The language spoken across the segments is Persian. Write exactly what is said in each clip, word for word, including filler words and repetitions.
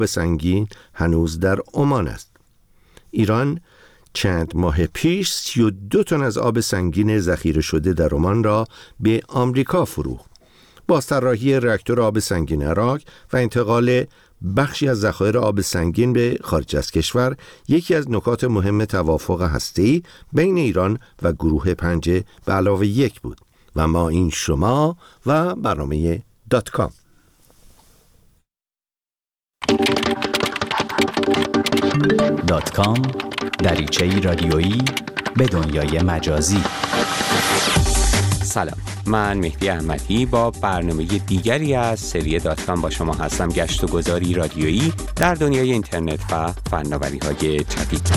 عقب سنگین هنوز در عمان است. ایران چند ماه پیش سی و دو تن از آب سنگین ذخیره شده در عمان را به آمریکا فروخت. بازطراحی راکتور آب سنگین عراق و انتقال بخشی از ذخایر آب سنگین به خارج از کشور یکی از نکات مهم توافق هسته‌ای بین ایران و گروه پنج به علاوه یک بود. و ما این شما و برنامه دات کام. دات کام دریچه‌ای رادیویی به دنیای مجازی. سلام، من مهدی احمدی با برنامه دیگری از سری دات کام با شما هستم. گشت و گذاری رادیویی در دنیای اینترنت و فناوری‌های جدید.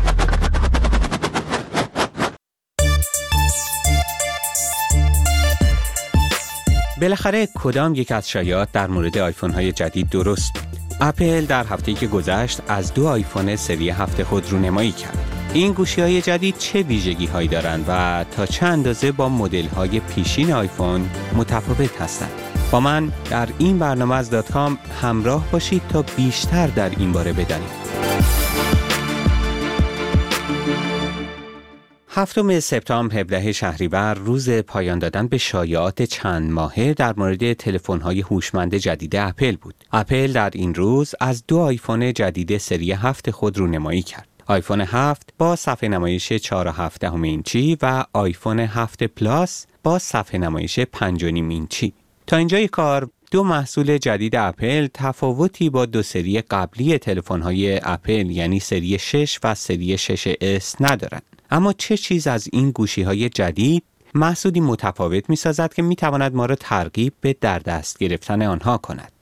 بالاخره کدام یک از شایعات در مورد آیفون های جدید درست بود؟ اپل در هفته‌ای که گذشت از دو آیفون سری هفت خود رونمایی کرد. این گوشی‌های جدید چه ویژگی‌هایی دارند و تا چه اندازه با مدل‌های پیشین آیفون متفاوت هستند؟ با من در این برنامه از دات کام همراه باشید تا بیشتر در این باره بدانید. هفتم سپتامبر هفدهم شهریور روز پایان دادن به شایعات چند ماهه در مورد تلفن‌های هوشمند جدید اپل بود. اپل در این روز از دو آیفون جدید سری هفت خود رونمایی کرد. آیفون هفت با صفحه نمایش چهار و هفت دهم اینچی و آیفون هفت پلاس با صفحه نمایش پنج و نیم اینچی. تا اینجای کار دو محصول جدید اپل تفاوتی با دو سری قبلی تلفن‌های اپل یعنی سری شش و سری شش اس ندارند. اما چه چیز از این گوشی‌های جدید محصولی متفاوت می‌سازد که می‌تواند ما را ترغیب به در دست گرفتن آنها کند؟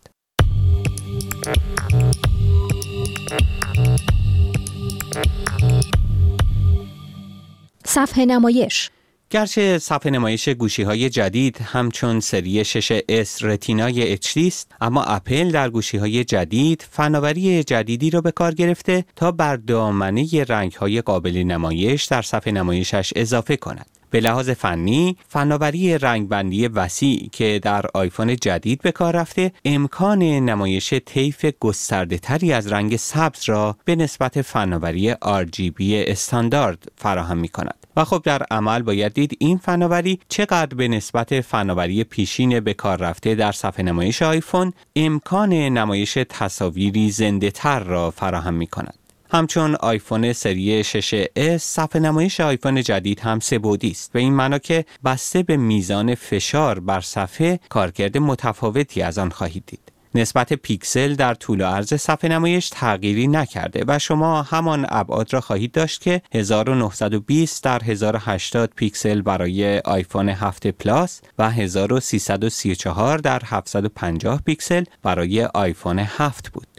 صفحه نمایش. گرچه صفحه نمایش گوشی‌های جدید همچون سری شش اس رتینای اچ دی است، اما اپل در گوشی‌های جدید فناوری جدیدی را به کار گرفته تا بر دامنه رنگ‌های قابل نمایش در صفحه نمایشش اضافه کند. به لحاظ فنی، فناوری رنگبندی وسیع که در آیفون جدید به کار رفته، امکان نمایش طیف گسترده‌تری از رنگ سبز را به نسبت فناوری آر جی بی استاندارد فراهم می‌کند. و خب در عمل باید دید این فناوری چقدر به نسبت فناوری پیشین به کار رفته در صفحه نمایش آیفون امکان نمایش تصاویری زنده‌تر را فراهم می‌کند. همچون آیفون سری شش اس، صفحه نمایش آیفون جدید هم سه بعدی است. به این معنا که بسته به میزان فشار بر صفحه کارکرد متفاوتی از آن خواهید دید. نسبت پیکسل در طول و عرض صفحه نمایش تغییری نکرده و شما همان ابعاد را خواهید داشت که هزار و نهصد و بیست در هزار و هشتاد پیکسل برای آیفون هفت پلاس و هزار و سیصد و سی و چهار در هفتصد و پنجاه پیکسل برای آیفون هفت بود.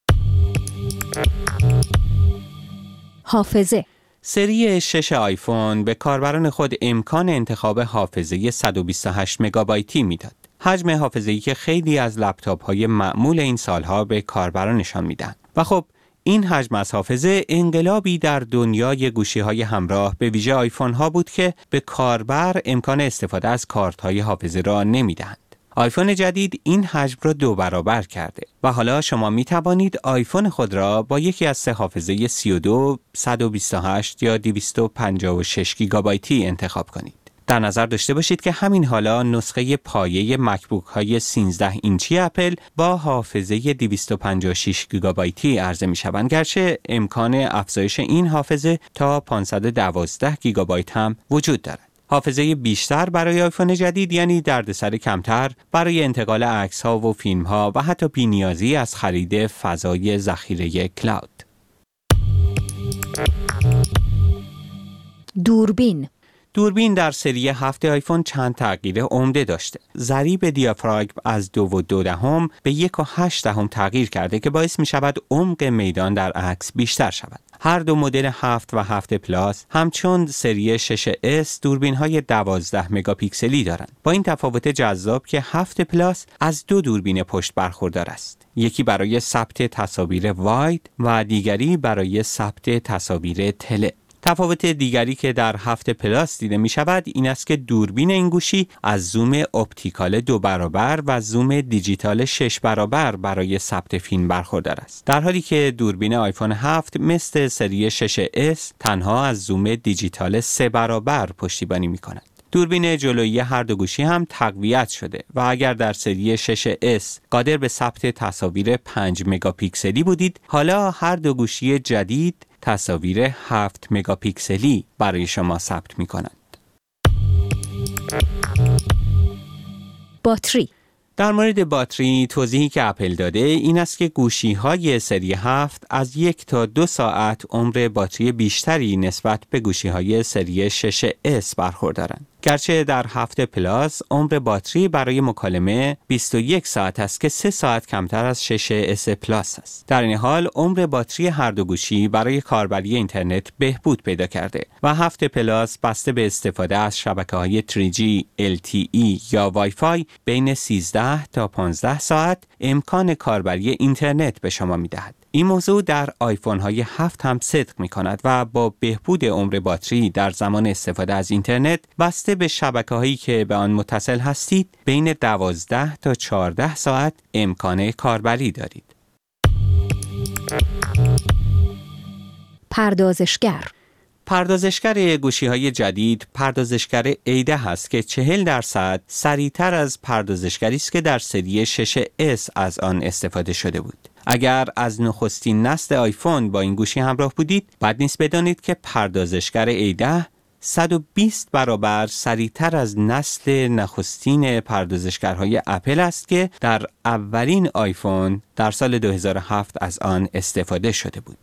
حافظه. سری شش آیفون به کاربران خود امکان انتخاب حافظه صد و بیست و هشت مگابایتی میداد. حجم حافظه‌ای که خیلی از لپتاپ‌های معمول این سالها به کاربرانشان میدن. و خب این حجم از حافظه انقلابی در دنیای گوشی‌های همراه به ویژه آیفون‌ها بود که به کاربر امکان استفاده از کارت‌های حافظه را نمیدهند. آیفون جدید این حجم را دو برابر کرده و حالا شما می توانید آیفون خود را با یکی از سه حافظه سی و دو، صد و بیست و هشت یا دویست و پنجاه و شش گیگابایتی انتخاب کنید. در نظر داشته باشید که همین حالا نسخه پایه مکبوک های سیزده اینچی اپل با حافظه دویست و پنجاه و شش گیگابایتی عرضه می شوند، گرچه امکان افزایش این حافظه تا پانصد و دوازده گیگابایت هم وجود دارد. حافظه بیشتر برای آیفون جدید یعنی دردسر کمتر برای انتقال عکس‌ها و فیلم‌ها و حتی بی‌نیازی از خرید فضای ذخیره کلاود. دوربین. دوربین در سری هفت آیفون چند تغییر عمده داشته. ضریب دیافراگم از دو و دو دهم به یک و هشت دهم تغییر کرده که باعث می شود عمق میدان در عکس بیشتر شود. هر دو مدل هفت و هفت پلاس همچون سری شش اس دوربین های دوازده مگاپیکسلی دارند. با این تفاوت جذاب که هفت پلاس از دو دوربین پشت برخوردار است. یکی برای ثبت تصاویر واید و دیگری برای ثبت تصاویر تله. تفاوت دیگری که در هفت پلاس دیده می شود این است که دوربین این گوشی از زوم اپتیکال دو برابر و زوم دیجیتال شش برابر برای ثبت فیلم برخوردار است، در حالی که دوربین آیفون هفت مثل سری شش اس تنها از زوم دیجیتال سه برابر پشتیبانی می کند. دوربین جلویی هر دو گوشی هم تقویت شده و اگر در سری شش اس قادر به ثبت تصاویر پنج مگاپیکسلی بودید، حالا هر دو گوشی جدید تصاویر هفت مگاپیکسلی برای شما ثبت می کنند. باتری. در مورد باتری توضیحی که اپل داده این است که گوشی‌های سری هفت از یک تا دو ساعت عمر باتری بیشتری نسبت به گوشی‌های سری شش اس برخوردارند. گرچه در هفت پلاس عمر باتری برای مکالمه بیست و یک ساعت است که سه ساعت کمتر از شش اس پلاس است. در این حال عمر باتری هر دو گوشی برای کاربری اینترنت بهبود پیدا کرده و هفت پلاس بسته به استفاده از شبکه‌های تری جی، ال تی ای یا وای فای بین سیزده تا پانزده ساعت امکان کاربری اینترنت به شما می‌دهد. این موضوع در آیفون های هفت هم صدق می کند و با بهبود عمر باتری در زمان استفاده از اینترنت بسته به شبکه هایی که به آن متصل هستید بین دوازده تا چهارده ساعت امکان کاربری دارید. پردازشگر. پردازشگر گوشی‌های جدید پردازشگر ای ده است که چهل درصد سریعتر از پردازشگری است که در سری شش اس از آن استفاده شده بود. اگر از نخستین نسل آیفون با این گوشی همراه بودید، بد نیست بدانید که پردازشگر ای ده صد و بیست برابر سریعتر از نسل نخستین پردازشگرهای اپل است که در اولین آیفون در سال دو هزار و هفت از آن استفاده شده بود.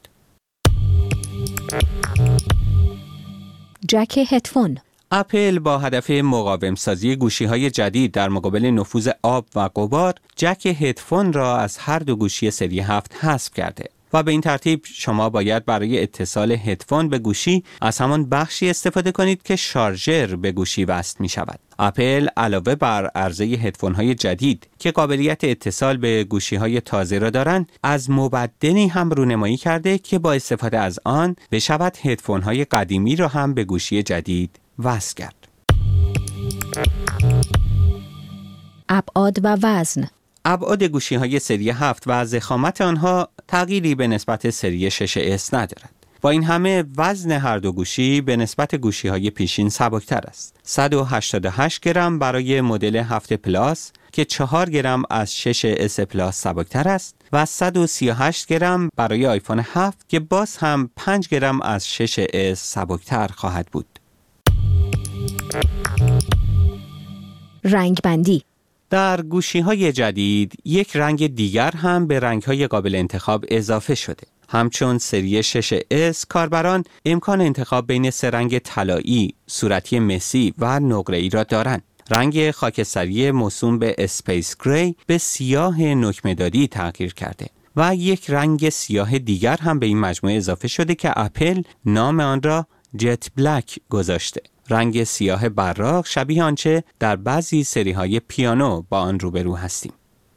جک هدفون. اپل با هدف مقاوم سازی گوشی‌های جدید در مقابل نفوذ آب و غبار، جک هدفون را از هر دو گوشی سری هفت حذف کرده و به این ترتیب شما باید برای اتصال هدفون به گوشی از همان بخشی استفاده کنید که شارژر به گوشی وصل می شود. اپل علاوه بر عرضه هدفون‌های جدید که قابلیت اتصال به گوشی‌های تازه را دارند، از مبدلی هم رونمایی کرده که با استفاده از آن بشود هدفون‌های قدیمی را هم به گوشی جدید وصل کرد. ابعاد و وزن. ابعاد گوشی‌های سری هفت و ضخامت آنها تغییری به نسبت سری شش اس ندارد. با این همه وزن هر دو گوشی به نسبت گوشی‌های پیشین سبکتر است. صد و هشتاد و هشت گرم برای مدل هفت پلاس که چهار گرم از شش اس پلاس سبکتر است و صد و سی و هشت گرم برای آیفون هفت که باز هم پنج گرم از شش اس سبکتر خواهد بود. رنگ بندی. در گوشی‌های جدید یک رنگ دیگر هم به رنگ‌های قابل انتخاب اضافه شده. همچون سری شش اس کاربران امکان انتخاب بین سه رنگ طلایی، صورتی مسی و نقره‌ای را دارند. رنگ خاکستری موسوم به اسپیس گری به سیاه نکمه‌دادی تغییر کرده و یک رنگ سیاه دیگر هم به این مجموعه اضافه شده که اپل نام آن را جت بلک گذاشته. رنگ سیاه براق شبیه آنچه در بعضی سری‌های پیانو با آن روبرو هستیم.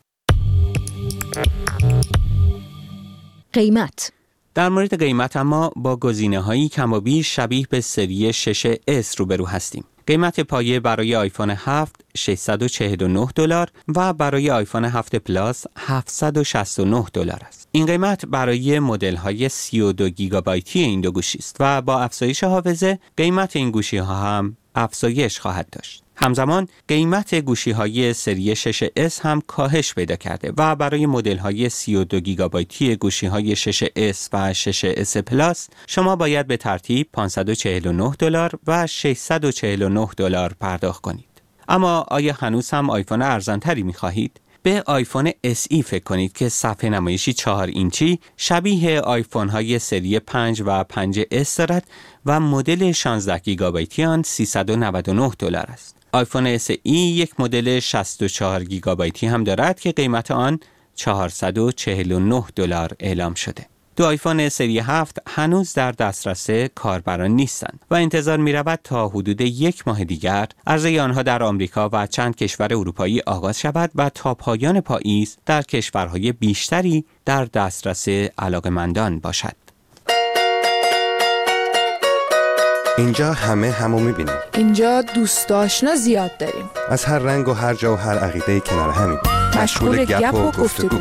قیمت. در مورد قیمت اما با گزینه‌هایی کم و بیش شبیه به سری شش اس روبرو هستیم. قیمت پایه برای آیفون هفت ششصد و چهل و نه دلار و برای آیفون هفت پلاس هفتصد و شصت و نه دلار است. این قیمت برای مدل‌های سی و دو گیگابایتی این دو گوشی است و با افزایش حافظه قیمت این گوشی‌ها هم افزایش خواهد داشت. همزمان قیمت گوشی‌های سری شش اس هم کاهش پیدا کرده و برای مدل‌های سی و دو گیگابایتی گوشی‌های شش اس و شش اس پلاس شما باید به ترتیب پانصد و چهل و نه دلار و ششصد و چهل و نه دلار پرداخت کنید. اما آیا هنوز هم آیفون ارزان‌تری می‌خواهید؟ به آیفون اس ای فکر کنید که صفحه نمایشی چهار اینچی شبیه آیفون های سری پنج و پنج اس دارد و مدل شانزده گیگابایتی آن سیصد و نود و نه دلار است. آیفون اس ای یک مدل شصت و چهار گیگابایتی هم دارد که قیمت آن چهارصد و چهل و نه دلار اعلام شده. دو آیفون سری هفت هنوز در دسترس کاربران نیستند و انتظار می رود تا حدود یک ماه دیگر عرضه آنها در آمریکا و چند کشور اروپایی آغاز شود و تا پایان پاییز در کشورهای بیشتری در دسترس علاقه‌مندان باشد. اینجا همه همو میبینیم. اینجا دوست آشنا زیاد داریم. از هر رنگ و هر جا و هر عقیده کنار همیم. مشغول گپ و گفتگو.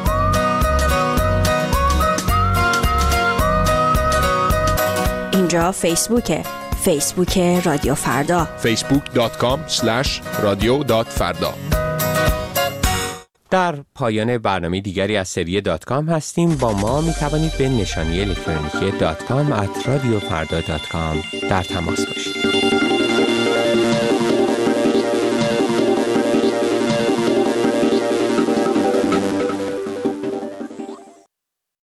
اینجا فیسبوکه. فیسبوک رادیو فردا. فیسبوک دات کام اسلش رادیو دات فردا. در پایان برنامه دیگری از سری دات کام هستیم. با ما می توانید به نشانی الکترونیکی دات کام ات رادیو فردا دات کام در تماس باشید.